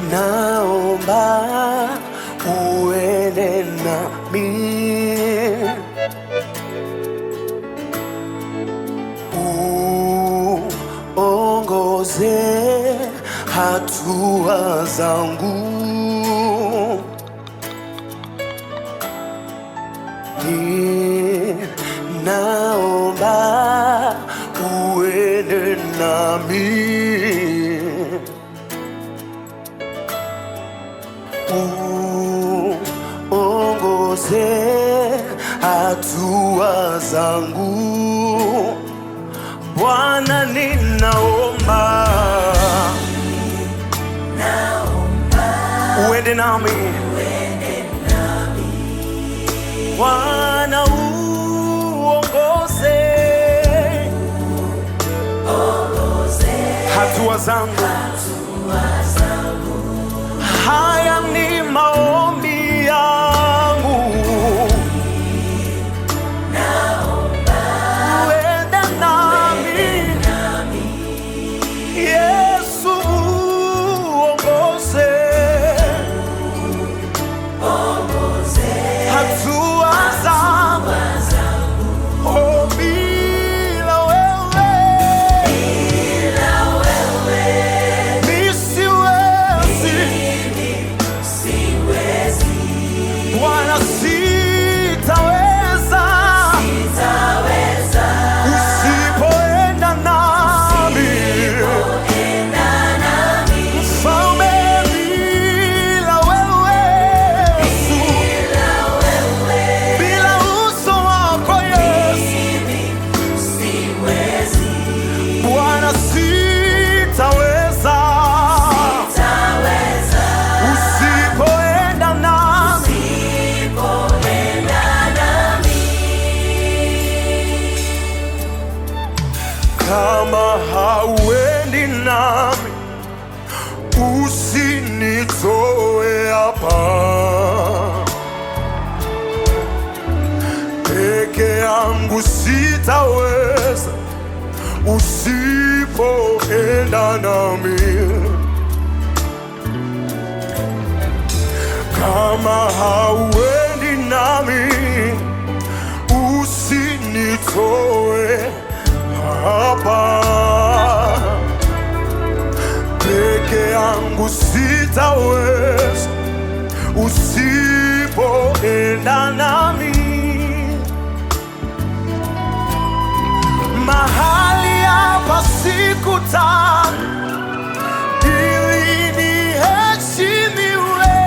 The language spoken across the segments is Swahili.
naomba uende nami, uongoze hatua zangu, naomba uende nami, uongoze hatua zangu. Bwana ninaomba uende nami, Bwana uongoze hatua zangu. Haya ni maombi yangu, uende nami, Yesu uongoze hatua zangu. Oh, bila wewe nisiwezi, Bwana sitaweza, usipoenda nami, Mfalme, bila wewe Yesu, bila uso wako Yesu, Bwana sitaweza, usipoenda nami. Kama hauendi nami, usinitoe hapa. Peke yangu sitaweza, usipoenda nami. Kama hauendi nami, usinitoe hapa. Peke yangu sitaweza, usipoenda nami. Mahali hapa sikutaka ili niheshimiwe,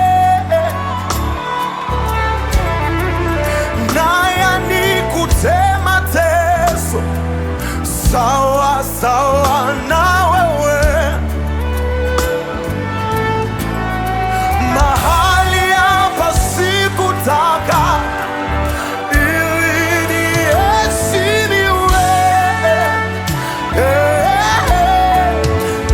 naya nikutema mateso sawa sawa na wewe. Mahali hapa sikutaka ili niheshimiwe,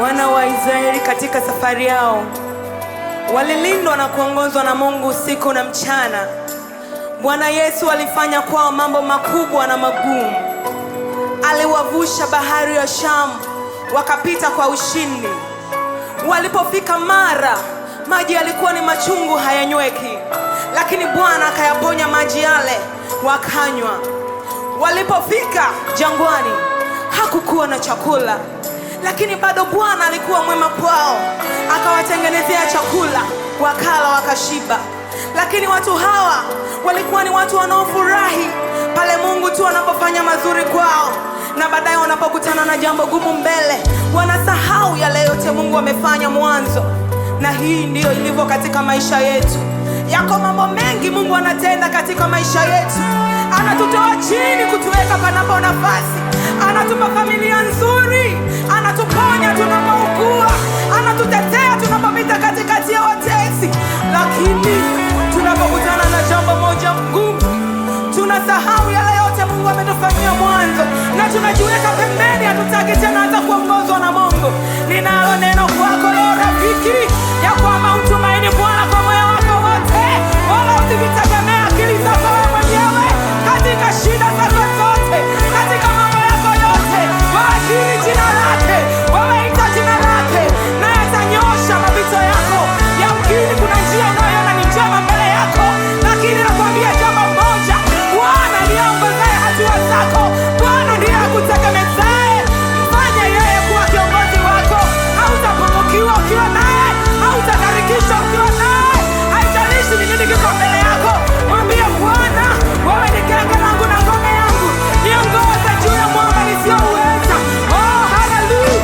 Wana wa Israeli katika safari yao walilindwa na kuongozwa na Mungu usiku na mchana. Bwana Yesu alifanya kwao mambo makubwa na magumu. Aliwavusha bahari ya Shamu, wakapita kwa ushindi. Walipofika Mara, maji yalikuwa ni machungu, hayanyweki, lakini Bwana akayaponya maji yale, wakanywa. Walipofika jangwani, hakukuwa na chakula, lakini bado Bwana alikuwa mwema kwao, akawatengenezea chakula, wakala wakashiba. Lakini watu hawa walikuwa ni watu wanaofurahi pale Mungu tu anapofanya mazuri kwao, na baadaye wanapokutana na jambo gumu mbele, wanasahau yale yote Mungu amefanya mwanzo. Na hii ndiyo ilivyo katika maisha yetu. Yako mambo mengi Mungu anatenda katika maisha yetu. Anatutoa chini kutuweka panapo nafasi. Anatupa familia nzuri, anatuponya tunapougua, anatutetea tunapopita katikati ya watesi. Lakini tunapokutana na jambo moja ngumu, tunasahau yale yote Mungu ametufanyia mwanzo, na tunajiweka pembeni, hatutaki tena hata kuongozwa na Mungu. Ninalo neno kwako leo rafiki, ya kwamba utumaini Bwana kwa moyo wako wote, wala usivitegemea akili zako wewe mwenyewe. Katika shida zako zote, katika mambo yako yote, waakiri jina lake, wameita jina lake, na yatanyoosha mapito yako. Yamkini kuna njia unayoona ni njema mbele yako, lakini nakwambia jambo moja, Bwana ndiye aongozaye hatua zako. Bwana ndiye akutegemezaye. Mfanye yeye kuwa kiongozi wako. Hautapungukiwa ukiwa naye, hautakarikishwa ukiwa naye. Haijalishi ni nini kiko mbele yako, mwambie Bwana, wewe ni genge langu na ngome yangu, niongoze juu ya mwamba nisiyouweza. Oh, haleluya.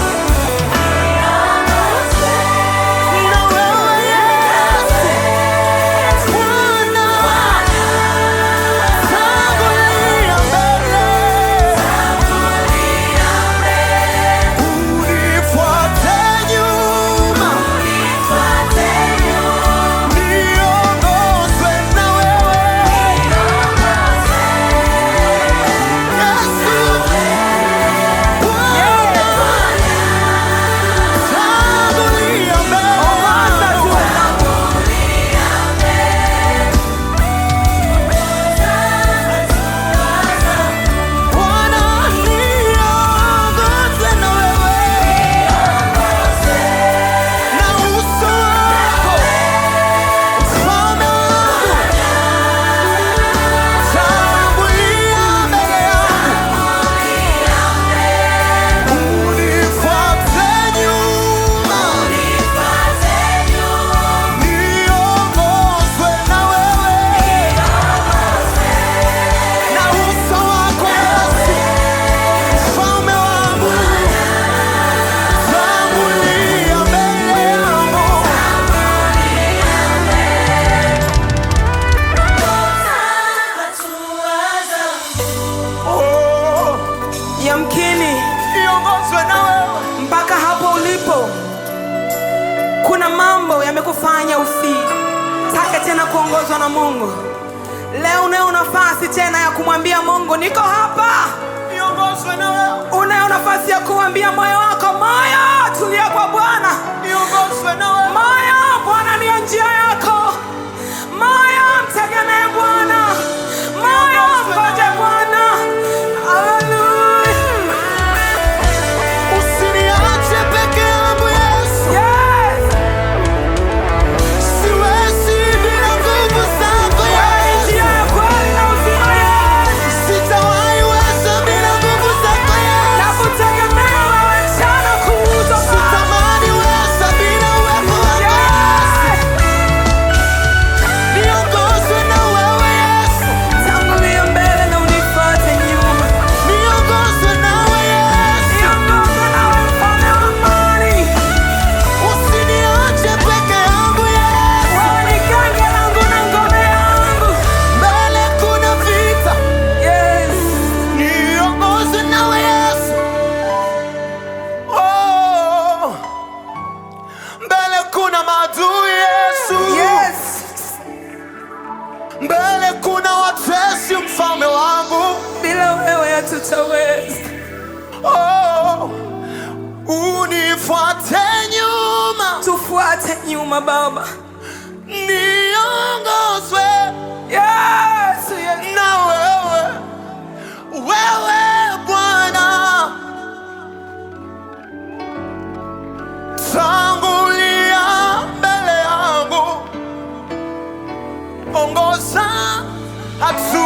Yamkini niongozwe na wewe. Mpaka hapo ulipo, kuna mambo yamekufanya usitake tena kuongozwa na Mungu. Leo unayo nafasi tena ya kumwambia Mungu, niko hapa, niongozwe na wewe. Unayo nafasi ya kumwambia moyo wako, moyo, tulia kwa Bwana, niongozwe na wewe. Moyo, Bwana ndiyo njia yako. Moyo, mtegemee Bwana. Moyo, mgoje Bwana. Haleluya. tusifuate nyuma, tufuate nyuma Baba, niongozwe Yesu, Yesu. na wewe, wewe Bwana, tangulia mbele yangu, ongoza hatua